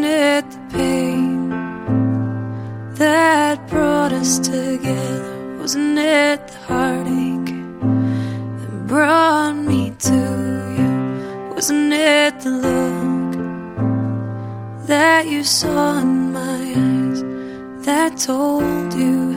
it the pain that brought us together? Wasn't it the heartache that brought me to you? Wasn't it the look that you saw in my eyes that told you